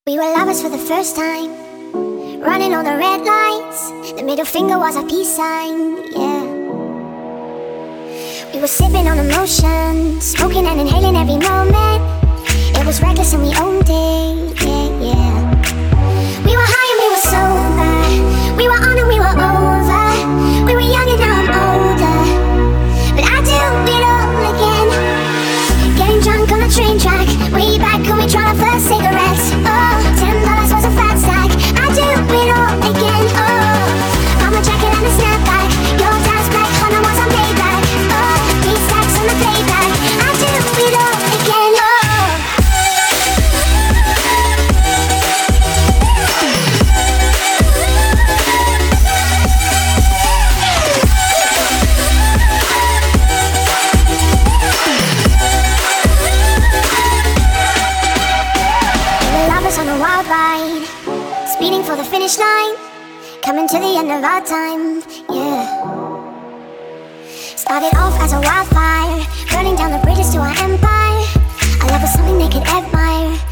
We were lovers for the first time, running on the red lights. The middle finger was our peace sign, yeah. We were sipping on emotion, smoking and inhaling every moment. It was reckless and we owned it, yeah, yeah. We were high and we were sober, we were on and we were over. We were young and now I'm older, but I do it all again. Getting drunk on a train track, way back when we tried our first cigarettes. Oh, $10 was a fat stack. I do it all again. Oh, mama jacket and a snapback. Your dad's black Honda was on payback. Oh, these stacks on the playback. I do it all again. On a wild ride, speeding for the finish line, coming to the end of our time, yeah. Started off as a wildfire, burning down the bridges to our empire. Our love was something they could admire.